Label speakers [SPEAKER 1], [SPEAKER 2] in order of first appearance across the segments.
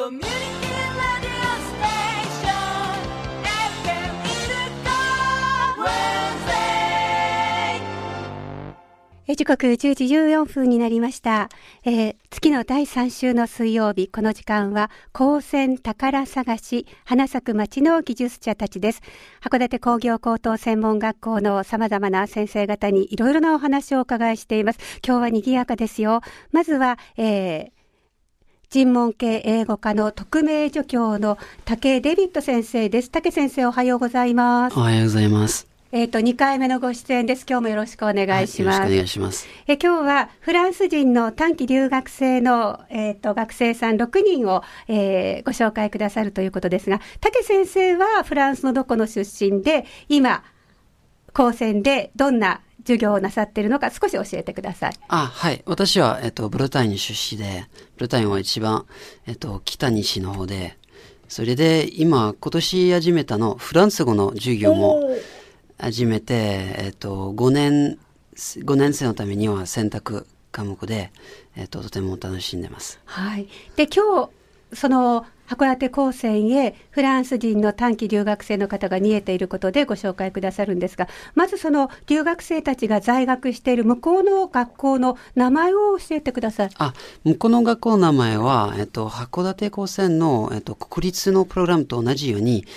[SPEAKER 1] コミュニティラディオステーション FM イルカウェンゼイ。
[SPEAKER 2] 時刻10時14分になりました。月の第3週の水曜日、この時間は高専宝探し花咲く町の技術者たちです。函館工業高等専門学校の様々な先生方にいろいろなお話をお伺いしています。今日は賑やかですよ。まずは、人文系英語科の特命助教の武デビッド先生です。武先生、おはようございます。
[SPEAKER 3] おはようございます。
[SPEAKER 2] 2回目のご出演です。今日もよろしくお願いします。
[SPEAKER 3] よろしくお願いします。
[SPEAKER 2] 今日はフランス人の短期留学生の、学生さん6人を、ご紹介くださるということですが、武先生はフランスのどこの出身で、今、高専でどんな授業をなさっているのか少し教えてください。
[SPEAKER 3] はい。私は、ブルターニュ出身で、ブルターニュは一番、北西の方で、それで今年始めたのフランス語の授業も始めて、5年生のためには選択科目で、とても楽しんでます。
[SPEAKER 2] はい。で、今日、その、函館高専へフランス人の短期留学生の方が見えていることでご紹介くださるんですが、まずその留学生たちが在学している向こうの学校の名前を教えてください。
[SPEAKER 3] 向こうの学校の名前は、函館高専の、国立のプログラムと同じように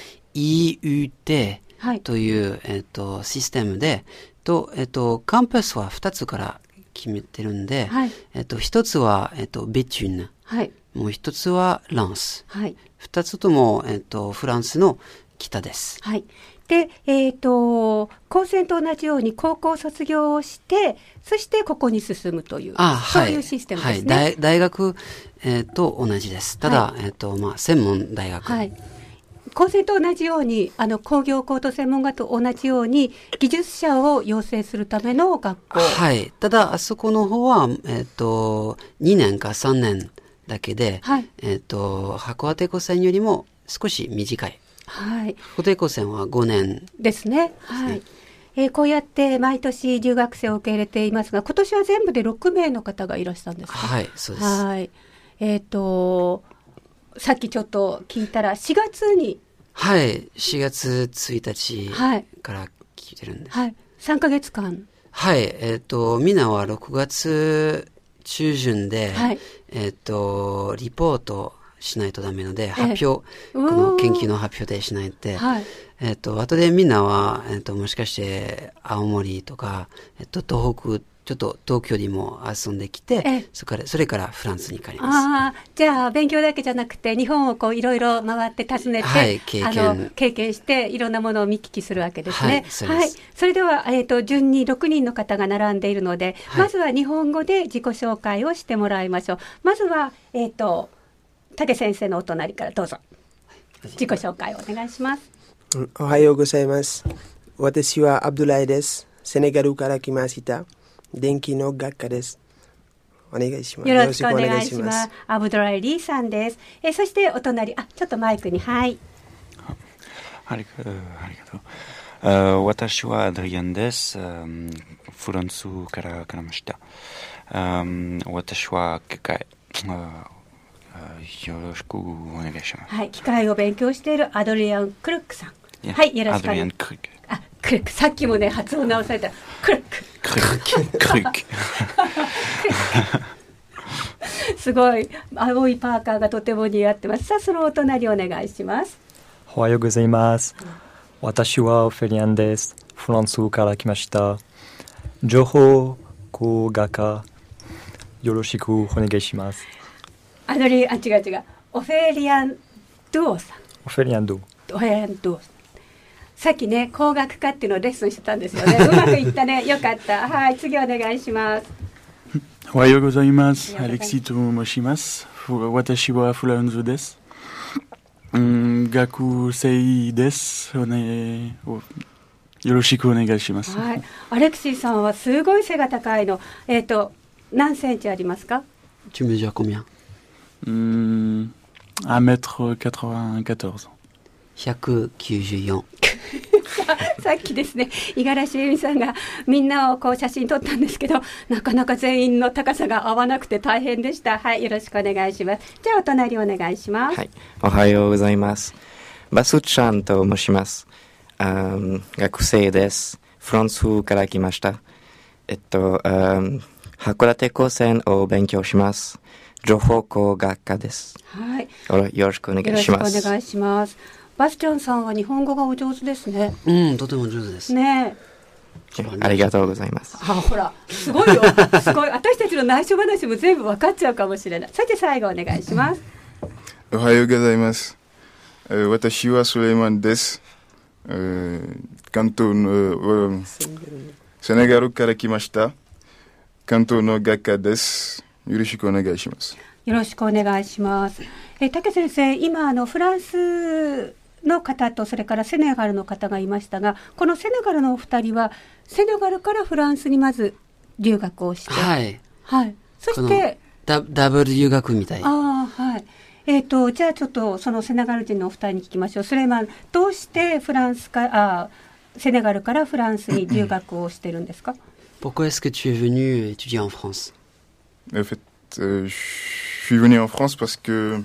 [SPEAKER 3] EUT、という、システムで、カンパスは2つから決めてるんで、1つは、ベチュン、もう1つはランス、2つとも、フランスの北です。
[SPEAKER 2] で、高専と同じように高校卒業をして、そしてここに進むという、そういうシステムですね。
[SPEAKER 3] 大学、と同じです。ただ、専門大学。
[SPEAKER 2] 高専と同じように工業高等専門学と同じように技術者を養成するための学校。
[SPEAKER 3] ただあそこの方は、2年か3年だけで、函館高専よりも少し短い。函館高専は5年
[SPEAKER 2] ですね。こうやって毎年留学生を受け入れていますが、今年は全部で6名の方がいらっしゃるんですか？
[SPEAKER 3] そうです。
[SPEAKER 2] さっきちょっと聞いたら4月に
[SPEAKER 3] 4月1日から聞いてるんです。
[SPEAKER 2] 3ヶ月間。
[SPEAKER 3] みんなは6月中旬で、リポートしないとダメので、発表、この研究の発表でしないと。後でみんなは、もしかして青森とか、東北、ちょっと東京にも遊んできて、それからフランスに帰ります。
[SPEAKER 2] じゃあ勉強だけじゃなくて日本をこういろいろ回って訪ねて、経験していろんなものを見聞きするわけですね。それでは、順に6人の方が並んでいるので、まずは日本語で自己紹介をしてもらいましょう。まずは、武先生のお隣からどうぞ、自己紹介をお願いします。
[SPEAKER 4] おはようございます。私はアブドゥライです。セネガルから来ました。電気の学科です。お願いします。
[SPEAKER 2] よろしくお願いします。アブドライリーさんです。そしてお隣、ちょっとマイクに、あり
[SPEAKER 5] がとう。私はアドリアンです。フランスから来ました。私は機械、よろしくお願いします。
[SPEAKER 2] 機械を勉強しているアドリアン・クルックさん。よろしくお願いします。アドリアン・クルック。クルック、さっきもね発音直されたクルック。クルック。すごい青いパーカーがとても似合ってます。さあ、そのお隣お願いします。
[SPEAKER 6] おはようございます。私はフェリアンです。フランスから来ました。情報工学科、よろしくお願いします。
[SPEAKER 2] 違う。オフェリアン・ドゥオさん。
[SPEAKER 6] オフェリアン・ドゥオ。
[SPEAKER 2] さっきね、工学科っていうのをレッスンしてたんですよね。うまくいったね。よかった。次お願いします。
[SPEAKER 7] おはようございます。アレクシーと申します。私はフランスです。学生です。よろしくお願いします。
[SPEAKER 2] アレクシーさんはすごい背が高いの。何センチありますか
[SPEAKER 3] ？Tu mesures combien?
[SPEAKER 7] 1m94。
[SPEAKER 3] 194。
[SPEAKER 2] さっきですね、五十嵐恵美さんがみんなをこう写真撮ったんですけど、なかなか全員の高さが合わなくて大変でした。はい、よろしくお願いします。じゃあお隣お願いします。
[SPEAKER 8] はい、おはようございます。バスちゃんと申します。学生です。フランスから来ました。函館高専を勉強します。情報工学科です。
[SPEAKER 2] はい。
[SPEAKER 8] よろしくお願いします。
[SPEAKER 2] よろしくお願いします。バスちゃんさんは日本語がお上手ですね。
[SPEAKER 3] とても上手です。
[SPEAKER 2] ね
[SPEAKER 8] え。ありがとうございます。
[SPEAKER 2] ほら、すごいよ。すごい。私たちの内緒話も全部分かっちゃうかもしれない。さて最後お願いします。
[SPEAKER 9] おはようございます。私はスレイマンです。関東のセネガルから来ました。関東の学科です。よろしくお願いします。
[SPEAKER 2] よろしくお願いします。竹先生、今フランスの方とそれからセネガルの方がいましたが、このセネガルのお二人はセネガルからフランスにまず留学をして、
[SPEAKER 3] はい、
[SPEAKER 2] はい、そして
[SPEAKER 3] ダブル留学みたい。
[SPEAKER 2] はい。じゃあちょっとそのセネガル人のお二人に聞きましょう。スレイマン、どうしてセネガルからフランスに留学をしてるんですか？
[SPEAKER 3] Pourquoi est-ce que tu es venu étudier en France?
[SPEAKER 9] En fait, je suis venu en France parce que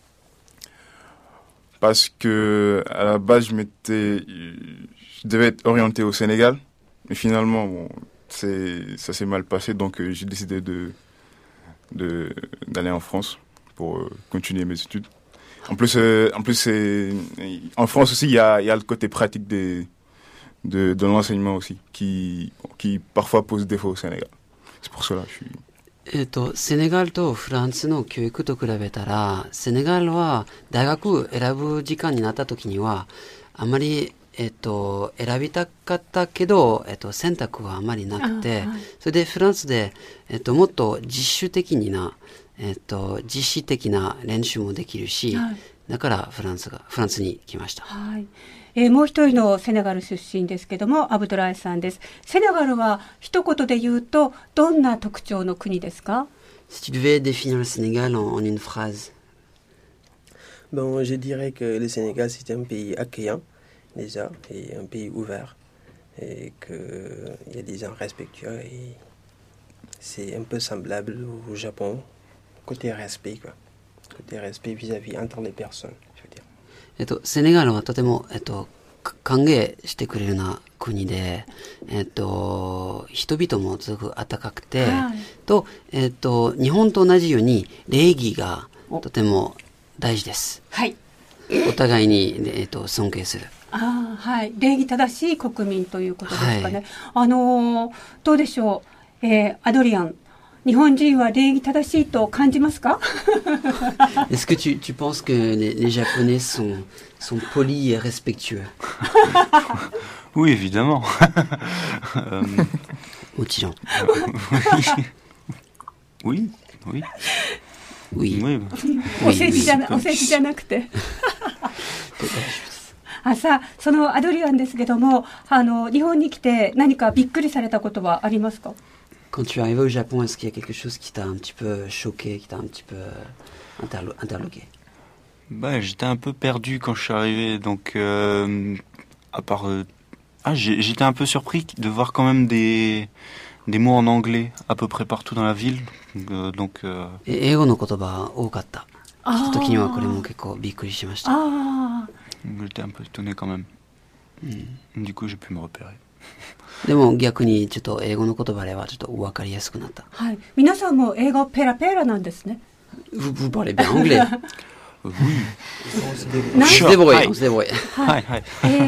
[SPEAKER 9] à la base je devais être orienté au Sénégal, mais finalement ça s'est mal passé, donc j'ai décidé d'aller en France pour continuer mes études. En plus en France aussi il y a le côté pratique de l'enseignement aussi qui parfois pose défaut au Sénégal. C'est pour cela que je suis...
[SPEAKER 3] セネガルとフランスの教育と比べたら、セネガルは大学選ぶ時間になった時にはあまり、選びたかったけど、選択はあまりなくて、はい、それでフランスで、もっと自主的な、実施的な練習もできるし、はい、だからフランスに来ました。
[SPEAKER 2] はい。もう一人のセネガル出身ですけども、アブドライさんです。セネガルは一言で言うとどんな特徴の国ですか？
[SPEAKER 3] Si tu devais définir le Sénégal en une phrase.
[SPEAKER 4] Bon, je dirais que le Sénégal c'est un pays accueillant déjà et un pays ouvert et que il y a des gens respectueux et c'est un peu semblable au Japon côté respect quoi. Côté respect vis-à-vis entre les personnes.
[SPEAKER 3] セネガルはとても、歓迎してくれるような国で、人々もすごく温かくて、はい、と、日本と同じように礼儀がとても大事です。はい。お互いに、尊敬する。
[SPEAKER 2] はい。礼儀正しい国民ということですかね。はい、どうでしょう、アドリアン。日本人は礼儀正しいと感じますか？
[SPEAKER 3] Est-ce que tu penses que les Japonais sont polis et respectueux?
[SPEAKER 5] Oui, évidemment.
[SPEAKER 3] もちろん。
[SPEAKER 5] Oui.
[SPEAKER 2] お世辞じゃなくて。さあ、そのアドリアンですけども、日本に来て何かびっくりされたことはありますか
[SPEAKER 3] ？Quand tu es arrivé au Japon, est-ce qu'il y a quelque chose qui t'a un petit peu choqué, qui t'a un petit peu interloqué?
[SPEAKER 5] J'étais un peu perdu quand je suis arrivé, donc j'étais un peu surpris de voir quand même des mots en anglais à peu près partout dans la ville. Donc
[SPEAKER 3] 英語の言葉多かった。来た時にはこれも結構びっくりしました。
[SPEAKER 5] J'étais un peu étonné quand même. Du coup, j'ai pu me repérer.
[SPEAKER 3] でも逆にちょっと英語の言葉ではちょっと分かりやすくなった。
[SPEAKER 2] はい。皆さんも英語ペラペラなんですね。
[SPEAKER 3] Vous parlez bien anglais.
[SPEAKER 5] Oui.
[SPEAKER 3] On se débrouille.
[SPEAKER 5] はい。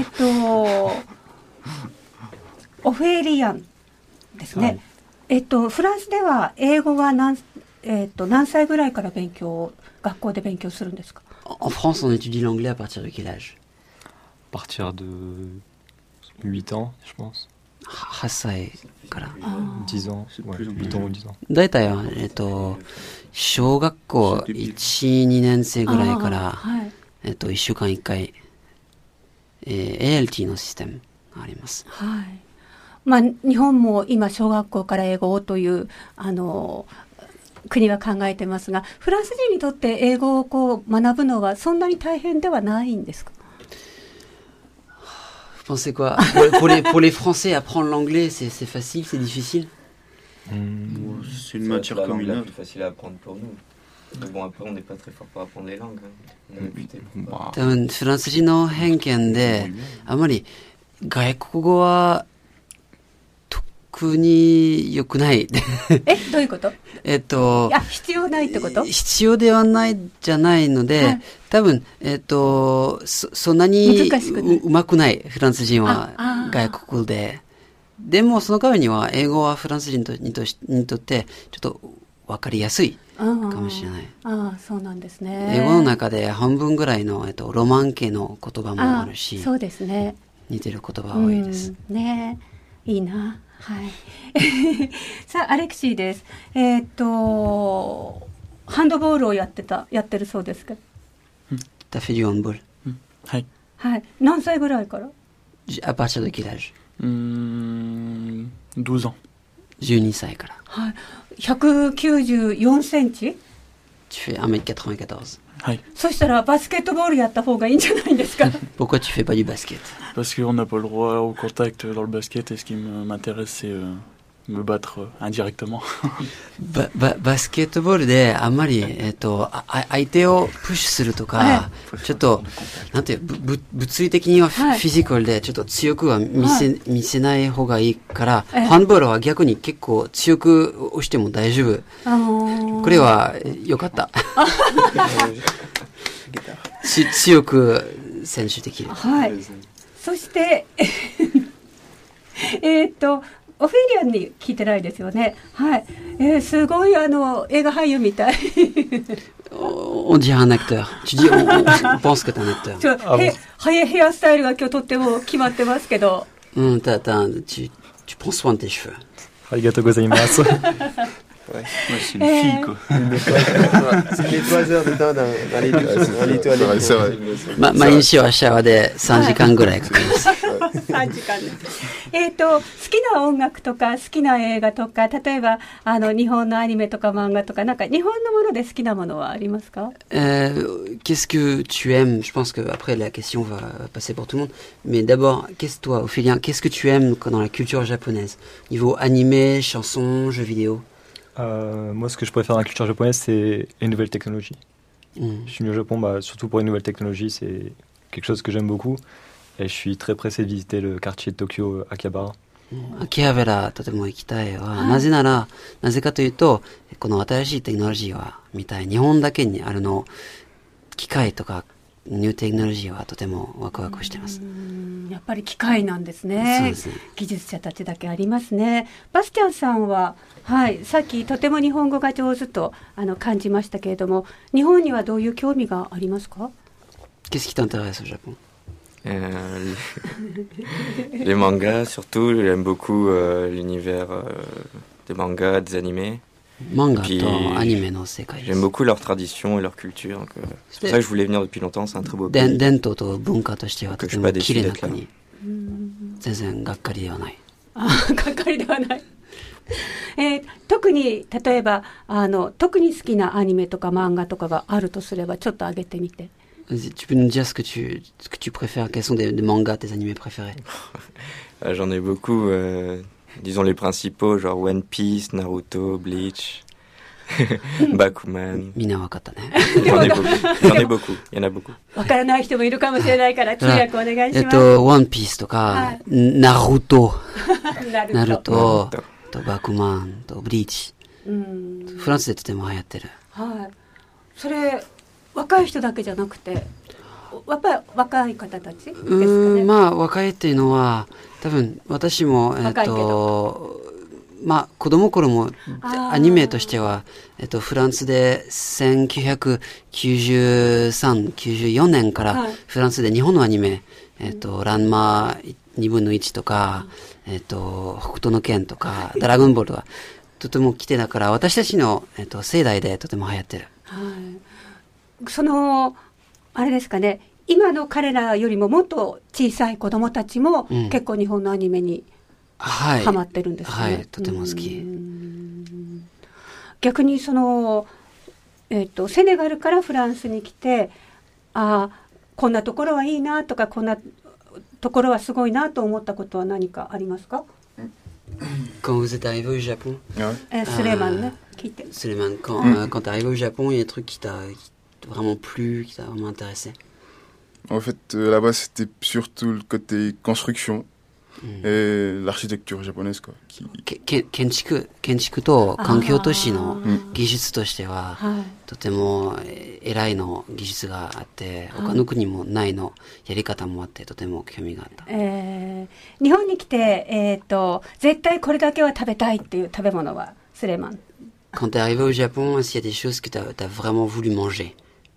[SPEAKER 2] オフェリアンですね。フランスでは英語は何歳ぐらいから学校で勉強するんですか？
[SPEAKER 3] En France, on étudie l'anglais à partir de quel âge?
[SPEAKER 6] À partir de 8 ans, je pense.
[SPEAKER 3] 8歳から。
[SPEAKER 6] 10 ans, 8 ans ou 10 ans.
[SPEAKER 3] だいたい小学校1、2年生ぐらいから、1週間1回、ALT のシステムがあります。
[SPEAKER 2] はい。日本も今小学校から英語をという国は考えてますが、フランス人にとって英語を学ぶのはそんなに大変ではないんですか？
[SPEAKER 3] Vous pensez quoi pour les Français, apprendre l'anglais, c'est facile, c'est difficile?
[SPEAKER 7] C'est une matière comme une autre.
[SPEAKER 8] C'est facile à apprendre pour nous. Mais bon, après, on n'est pas très fort pour apprendre les langues. On est réputé pour pas.
[SPEAKER 3] 多分フランス人の偏見であまり外国語は特に良くない。
[SPEAKER 2] どういうこと？必要ないってこと？
[SPEAKER 3] 必要ではないじゃないので、はい、多分そんなにうまくないフランス人は外国語で。でもその代わりには英語はフランス人にとってちょっとわかりやすいかもしれない。
[SPEAKER 2] そうなんですね。
[SPEAKER 3] 英語の中で半分ぐらいのロマン系の言葉もあるし、
[SPEAKER 2] そうですね。
[SPEAKER 3] 似てる言葉多いです。
[SPEAKER 2] ね、いいな。はい。さあアレクシーです。ハンドボールをやってるそうですか。
[SPEAKER 3] タフェデュアンボール。
[SPEAKER 7] はい。
[SPEAKER 2] はい。何歳ぐらいから？
[SPEAKER 3] à partir de quel âge?
[SPEAKER 7] 12 ans。
[SPEAKER 3] 12歳から。
[SPEAKER 2] はい。194センチ？
[SPEAKER 3] Tu fais 1m94。
[SPEAKER 7] はい。
[SPEAKER 2] そしたらバスケットボールやった方がいいんじゃないですか？
[SPEAKER 3] Pourquoi tu fais pas du basket?
[SPEAKER 7] Parce qu'on n'a pas le droit au contact dans le basket et ce qui m'intéresse c'est me battre indirectement.
[SPEAKER 3] バスケットボールであんまり相手をプッシュするとか、ちょっとなんて物理的にはフィジカルでちょっと強くは見せない方がいいから、ハンドボールは逆に結構強く押しても大丈夫。これは良かった。強く選手できる。
[SPEAKER 2] はい。そしてオフィリアンに聞いてないですよね。はい。すごい映画俳優みたい。
[SPEAKER 3] On dirait un acteur. Tu dis, on pense que t'es un acteur.
[SPEAKER 2] ヘアスタイルが今日とっても決まってますけど。
[SPEAKER 3] tu prends soin de tes cheveux.
[SPEAKER 6] ありがとうございます。
[SPEAKER 7] Ouais, c'est une fille, quoi.
[SPEAKER 4] C'est les 3 heures de temps dans les toilettes.
[SPEAKER 9] C'est vrai.
[SPEAKER 3] 毎日はシャワーで3時間ぐらいかかります。
[SPEAKER 2] 3時間です。好きな音楽とか好きな映画とか、例えば日本のアニメとか漫画とか、なんか日本のもので好きなものはありますか
[SPEAKER 3] ？Qu'est-ce que tu aimes? Je pense que après la question va passer pour tout le monde. Mais d'abord, toi, Ophélien, qu'est-ce que tu aimes dans la culture japonaise? Niveau animé, chansons, jeux vidéo?
[SPEAKER 6] Moi, ce que je préfère dans la culture japonaise, c'est les nouvelles technologies. Je suis venu au Japon, surtout pour les nouvelles technologies, c'est quelque chose que j'aime beaucoup. Et je suis très pressé de visiter le quartier de Tokyo, Akihabara.
[SPEAKER 3] 秋葉原とても行きたいわ。なぜかというと、この新しいテクノロジーは見たい。日本だけにあるの機械とかニューテクノロジーはとてもワクワクしてます。
[SPEAKER 2] やっぱり機械なんですね。そうですね。技術者たちだけありますね。バスティアンさんは、はい、さっきとても日本語が上手と感じましたけれども、日本にはどういう興味がありますか？
[SPEAKER 3] Qu'est-ce qui t'intéresse au Japon?
[SPEAKER 8] Les mangas, surtout. J'aime beaucoup l'univers des mangas, des animés. J'aime beaucoup leur tradition et leur culture. C'est pour ça que je voulais venir depuis longtemps. C'est un très beau pays. Que je suis pas déçu d'être là.
[SPEAKER 3] 全然がっかりではない。
[SPEAKER 2] がっかりではない。特に例えば特に好きなアニメとか漫画とかがあるとすればちょっと挙げてみて。
[SPEAKER 3] Tu peux nous dire ce que tu préfères? Quels sont des mangas, tes animés préférés?
[SPEAKER 8] J'en ai beaucoup. Disons les principaux, genre One Piece, Naruto, Bleach, Bakuman. J'en ai beaucoup. Il y en a beaucoup.
[SPEAKER 2] わからない人もいるかもしれないから通訳お願いします。
[SPEAKER 3] One Piece とか、Naruto とバクマンとブリーチ。フランスでとても流行ってる。
[SPEAKER 2] はい。それ若い人だけじゃなくて、やっぱり若い方たちですかね。
[SPEAKER 3] まあ若いっていうのは多分私もまあ子供頃もアニメとしてはフランスで1993-94年からフランスで日本のアニメランマ2分の1とか北斗の拳とかドラゴンボールとかとても来てだから私たちの世代でとても流行ってる。
[SPEAKER 2] はい。あれですかね、今の彼らよりももっと小さい子供たちも結構日本のアニメにハマってるんですね。
[SPEAKER 3] はい、とても好き。
[SPEAKER 2] 逆にセネガルからフランスに来て、こんなところはいいなとか、こんなところはすごいなと思ったことは何かありますか？
[SPEAKER 3] Quand vous êtes arrivé au Japon,
[SPEAKER 2] スレマンね、聞いて。
[SPEAKER 3] Suleiman, quand tu es arrivé au Japon, il y a des trucs qui t'a vraiment plu, qui t'a vraiment intéressé?
[SPEAKER 9] En fait, là-bas, c'était surtout le côté construction et l'architecture japonaise, quoi.
[SPEAKER 3] 建築と環境都市の技術としては、とても偉いの技術があって、他の国もないのやり方もあって、とても興味があった。
[SPEAKER 2] 日本に来て、絶対これだけは食べたいっていう食べ物はスレマン。
[SPEAKER 3] Quand t'es arrivé au Japon, est-ce qu'il y a des choses que t'as vraiment voulu manger?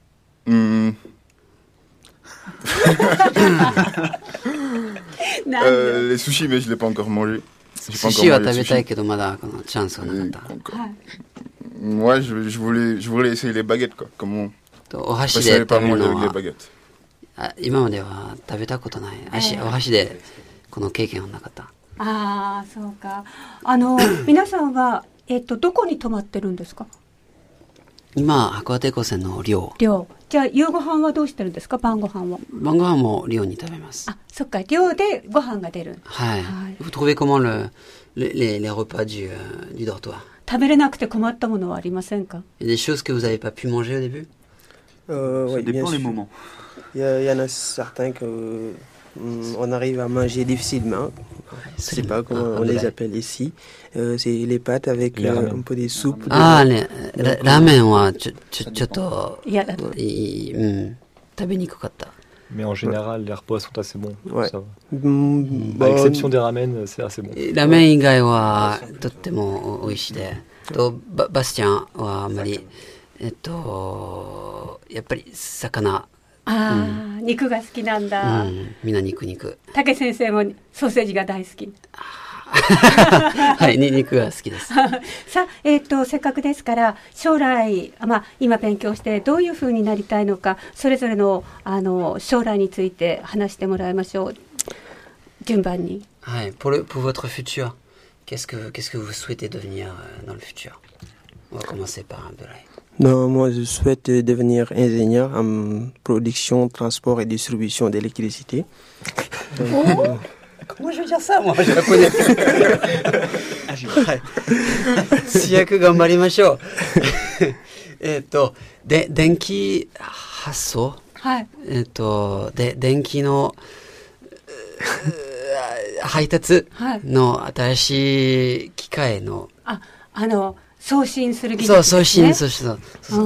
[SPEAKER 9] Les sushis, mais je ne l'ai pas encore mangé.
[SPEAKER 3] Sushiは食べたいけどまだこのチャンスはなかった。
[SPEAKER 9] Moi, je voulais essayer les baguettes, quoi. Comment
[SPEAKER 3] お箸
[SPEAKER 9] je
[SPEAKER 3] で
[SPEAKER 9] savais pas
[SPEAKER 3] 食べる
[SPEAKER 9] manger
[SPEAKER 3] の
[SPEAKER 9] avec les
[SPEAKER 3] は
[SPEAKER 9] baguettes.
[SPEAKER 3] 今までは食べたことない。お箸でこの経験はなかった。
[SPEAKER 2] ああ、そうか。皆さんはどこに泊まってるんですか？
[SPEAKER 3] 今函館高専の寮。
[SPEAKER 2] じゃあ夕ご飯はどうしてるんですか？晩ご飯は。
[SPEAKER 3] 晩ご飯も寮に食べます。
[SPEAKER 2] あ、そっか。寮でご飯が出る。
[SPEAKER 3] はい。Vous trouvez comment les repas du dortoir?
[SPEAKER 2] 食べれなくて困ったものはありませんか？
[SPEAKER 3] Il y a des choses que vous n'avez pas pu manger au début?
[SPEAKER 7] Ça dépend les moments.
[SPEAKER 4] Il y en a certains que on arrive à manger difficilement. Je ne sais pas comment on les appelle ici. C'est les pâtes avec un peu des soupes.
[SPEAKER 3] ラーメンはちょっと食べにくかった。
[SPEAKER 6] Mais en général, les repas sont assez bons.
[SPEAKER 4] Ouais.
[SPEAKER 6] Ça va. À l'exception des ramen, c'est assez bon.
[SPEAKER 3] ラーメン以外はとっても美味しいで。バスちゃんはあんまりやっぱり魚。
[SPEAKER 2] 肉が好きなんだ。
[SPEAKER 3] みんな肉。
[SPEAKER 2] 竹先生もソーセージが大好き。
[SPEAKER 3] はい、肉が好きです。
[SPEAKER 2] さあ、せっかくですから将来、今勉強してどういうふうになりたいのか、それぞれの将来について話してもらいましょう。順番に。
[SPEAKER 3] はい、pour votre futur, qu'est-ce que vous souhaitez devenir dans le futur? On va commencer par Abdoulaye.
[SPEAKER 4] Non, moi je souhaite devenir ingénieur en production, transport et distribution d'électricité.
[SPEAKER 3] Comment je veux dire ça, moi? Je la connais. 主役頑張りましょう。電気発送、
[SPEAKER 2] はい。
[SPEAKER 3] 電気の配達の新しい機械の、
[SPEAKER 2] 送信する技術ですね。
[SPEAKER 3] そう、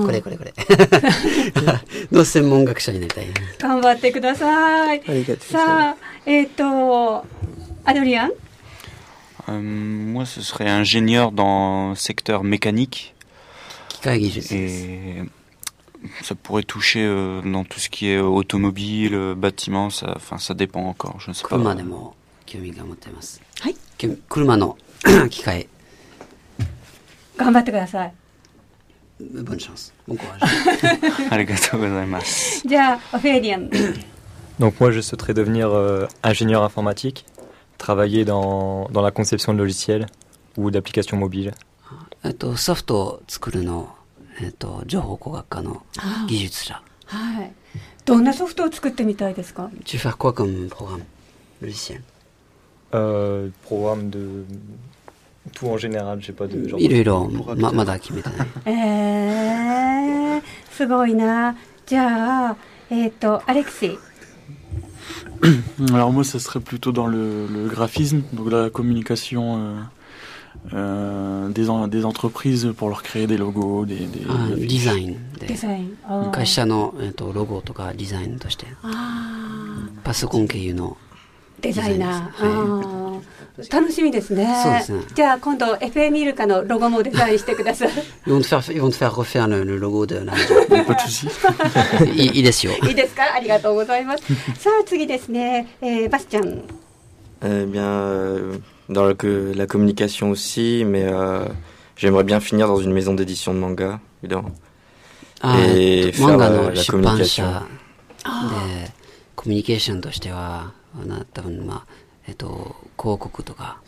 [SPEAKER 3] これの専門学者になりたい。
[SPEAKER 2] 頑張ってください。さあ、アドリアン。
[SPEAKER 5] Moi, ce serait ingénieur dans le secteur mécanique.
[SPEAKER 3] 機械技術。
[SPEAKER 5] Et ça pourrait toucher dans tout ce qui est automobile, bâtiment, ça dépend encore, je ne sais pas.
[SPEAKER 3] 車でも興味が持っています。
[SPEAKER 2] はい。
[SPEAKER 3] 車の機械。
[SPEAKER 2] 頑張ってください。
[SPEAKER 3] Bonne chance. Bon courage.
[SPEAKER 5] ありがとうございます。
[SPEAKER 2] じゃあ、オフェリアン。
[SPEAKER 6] Donc moi, je souhaiterais devenir ingénieur informatique, travailler dans la conception de logiciels ou d'applications mobiles.
[SPEAKER 3] ソフトを作るの、情報工学科の技術者。
[SPEAKER 2] はい。どんなソフトを作ってみたいですか？
[SPEAKER 3] Tu fais quoi comme programme logiciel?
[SPEAKER 6] Programme de tout en général, j'ai pas de genre.
[SPEAKER 3] いろいろまだ決めてない。
[SPEAKER 2] すごいな。じゃあ、アレクシー。
[SPEAKER 7] Alors moi, ça serait plutôt dans le graphisme, donc la communication des entreprises pour leur créer des logos, des
[SPEAKER 3] デザインで。
[SPEAKER 2] デザイン。
[SPEAKER 3] 会社の、ロゴとかデザインとして。パソコン経由の
[SPEAKER 2] デザイナー。楽しみですね。
[SPEAKER 3] そうですね。
[SPEAKER 2] じゃあ今度 FM イルカのロゴもデザインしてください。
[SPEAKER 3] Ils vont te faire refaire le logo de la radio.
[SPEAKER 7] Pas de souci.
[SPEAKER 3] いいですよ。
[SPEAKER 2] いいですか？ありがとうございます。さあ次ですね、バスちゃん。
[SPEAKER 8] Dans la communication aussi, mais j'aimerais bien finir dans une maison d'édition de manga, évidemment. Et faire la communication.
[SPEAKER 3] で、コミュニケーションとしては、多分広告とか。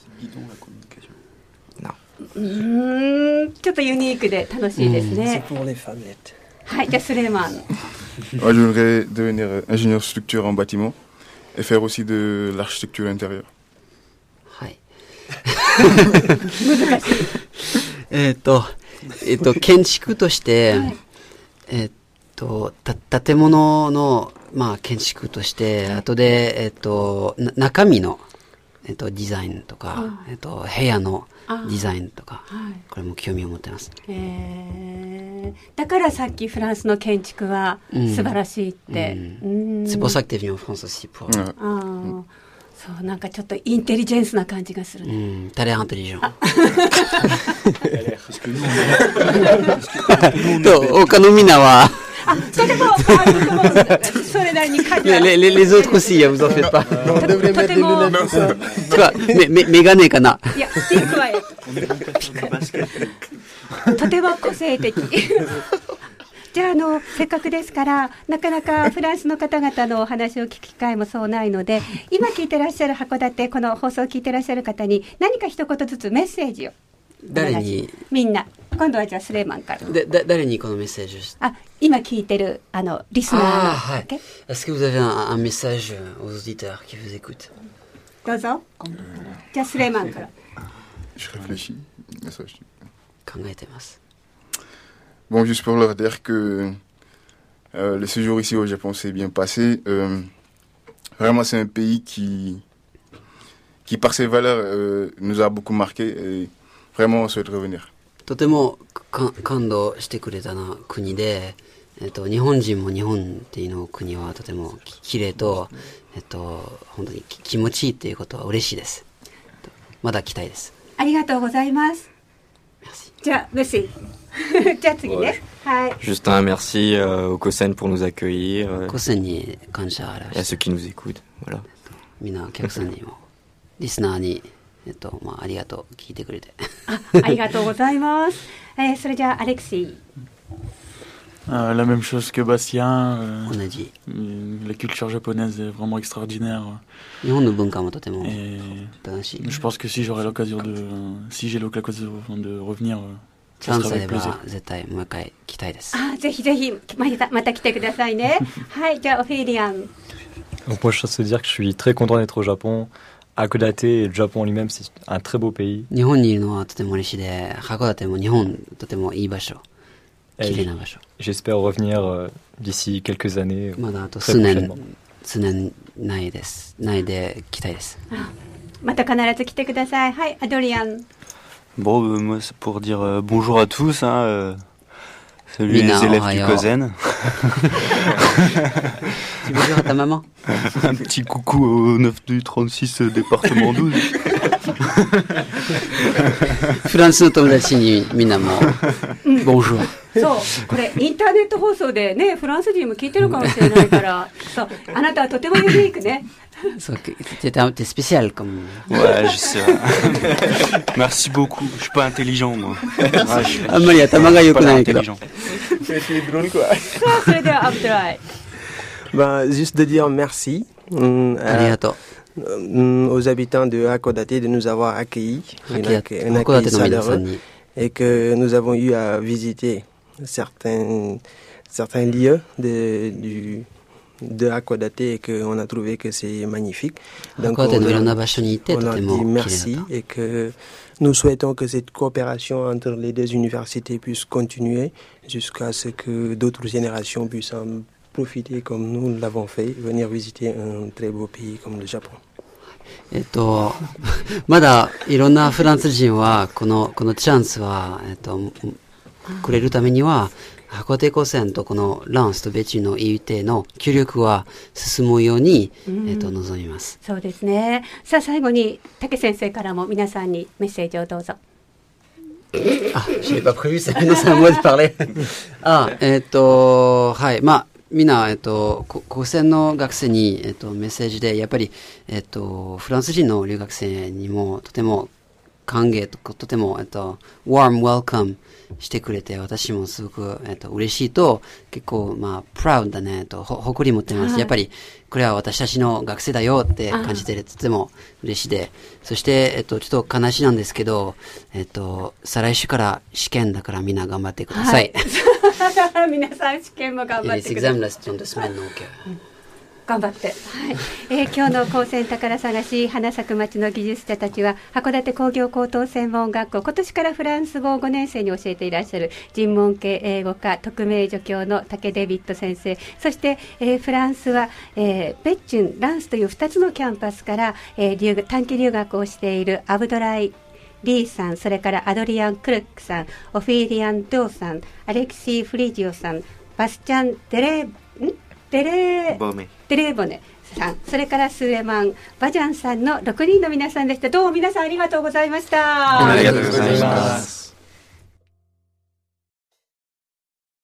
[SPEAKER 2] ちょっとユニークで楽しいですね。はい、じゃあスレーマン。
[SPEAKER 9] Moi, j'aimerais devenir ingénieur structure en bâtiment et faire aussi de l'architecture intérieure.
[SPEAKER 3] はい。建築として、建物の、まあ、建築として、後で、中身の、デザインとか、部屋のデザインとか、これも興味を持ってます。
[SPEAKER 2] だからさっきフランスの建築は素晴らしいって。
[SPEAKER 3] C'est pour ça que t'es venu en France aussi pour.
[SPEAKER 2] そうなんかちょっとインテリジェンスな感じがするね。
[SPEAKER 3] T'as l'air intelligent. 他のみんなは。
[SPEAKER 2] とてもそれなりに書いてある。
[SPEAKER 3] Les autres aussi, vous en faites pas.
[SPEAKER 2] とても。
[SPEAKER 3] メガネかな。
[SPEAKER 2] いや、ピンクはとても個性的。じゃあせっかくですからなかなかフランスの方々のお話を聞く機会もそうないので、今聞いてらっしゃる函館、この放送を聞いてらっしゃる方に何か一言ずつメッセージを。
[SPEAKER 3] 誰に？
[SPEAKER 2] みんな。今度はじゃあスレイマンから。
[SPEAKER 3] 誰にこのメッセージを？
[SPEAKER 2] 今聞いてるリスナーの。
[SPEAKER 3] はい。Est-ce que vous avez un message aux auditeurs qui vous écoutent？
[SPEAKER 2] どうぞ。じゃあスレイマンから。
[SPEAKER 9] Je réfléchis.
[SPEAKER 3] 考えてます。
[SPEAKER 9] Bon, juste pour leur dire que le séjour ici au Japon s'est bien passé. Vraiment, c'est un pays qui par ses valeurs, nous a beaucoup marqué et vraiment, on souhaite revenir.
[SPEAKER 3] とても感動してくれたな国で、日本人も日本っていうの国はとても綺麗と、本当に気持ちいいっていうことは嬉しいです。まだ来たいです。
[SPEAKER 2] ありがとうございます。じゃあ、メッセージ。じゃあ次ね。はい。
[SPEAKER 8] Juste un merci au Kosen pour nous accueillir.
[SPEAKER 3] コセンに感謝ある。
[SPEAKER 8] Et à ceux qui nous écoutent. Voilà.
[SPEAKER 3] みんなお客さんにも、リスナーに、ありがとう、聞いてくれて。
[SPEAKER 2] ありがとうございます。それじゃあ、アレクシー。
[SPEAKER 7] La même chose que Bastien.
[SPEAKER 3] 同じ。
[SPEAKER 7] La culture japonaise est vraiment extraordinaire.
[SPEAKER 3] 日本の文化もとても楽しい。
[SPEAKER 7] Je pense que si j'ai l'occasion de revenir.
[SPEAKER 3] チャンスあれば絶対もう一回来たいです。
[SPEAKER 2] ぜひぜひまた来てくださいね。はい、じゃあオフィリアン。
[SPEAKER 6] Donc moi je veux dire que je suis très content d'être au Japon. Hakodate et le Japon lui-même c'est un très beau pays.
[SPEAKER 3] 日本にいるのはとても嬉しいで、函館も日本とてもいい場所。綺麗な場所。
[SPEAKER 6] J'espère revenir d'ici quelques années.
[SPEAKER 3] まだあと数年内です。内で来たいです。
[SPEAKER 2] また必ず来てください。はい、アドリアン。
[SPEAKER 5] Bon, moi, c'est pour dire bonjour à tous. Salut les élèves du Kosen.
[SPEAKER 3] Tu veux dire à ta maman?
[SPEAKER 5] Un petit coucou au 9 du 36 département 12.
[SPEAKER 3] フランスの友達にみんなもbonjour。
[SPEAKER 2] そう、これインターネット放送でね、フランス人も聞いてるかもしれないから、そう、あなたはとてもユニークね。
[SPEAKER 3] T'es spécial comme.
[SPEAKER 5] Ouais, je sais. Merci beaucoup. Je suis pas intelligent, moi.
[SPEAKER 3] Amalia, t'as maga yoku nai kedo.
[SPEAKER 4] C'est drôle quoi. Juste de dire merci aux habitants de Hakodate de nous avoir accueillis, un accueil chaleureux, et que nous avons eu à visiter certains lieux de Hakodate et qu'on a trouvé que c'est magnifique. Donc on a dit merci et que nous souhaitons que cette coopération entre les deux universités puisse continuer jusqu'à ce que d'autres générations puissent en profiter comme nous l'avons fait, venir visiter un très beau pays comme le Japon.
[SPEAKER 3] まだいろんなフランス人はこのチャンスはくれるためには函館高専とこのランスとベチの EUT の協力は進むように、望みます。
[SPEAKER 2] そうですね。さあ最後に竹先生からも皆さんにメッセージをどうぞ。
[SPEAKER 3] Je n'ai pas prévu, c'est à moi de parler. はい、みんな、高専の学生に、メッセージで、やっぱり、フランス人の留学生にもとても歓迎とても、warm welcome してくれて、私もすごく、嬉しいと、結構、proud だね、誇り持ってます。やっぱり、これは私たちの学生だよって感じてる、とても嬉しいで。そして、ちょっと悲しいなんですけど、再来週から試験だからみんな頑張ってください。
[SPEAKER 2] 皆さん試験も頑張ってください。
[SPEAKER 3] Les examens là, c'est dans 2 semaines, donc.
[SPEAKER 2] 頑張って、今日の高専宝探し花咲く町の技術者たちは函館工業高等専門学校、今年からフランス語を5年生に教えていらっしゃる人文系英語科特命助教の竹デビッド先生、そして、フランスは、ベッチュン、ランスという2つのキャンパスから、短期留学をしているアブドライ・リーさん、それからアドリアン・クルックさん、オフィリアン・ドーさん、アレクシー・フリジオさん、バスチャン・デレーボネさん、それからスエマン・バジャンさんの6人の皆さんでした。どうも皆さんありがとうございました。
[SPEAKER 8] ありがとうございます。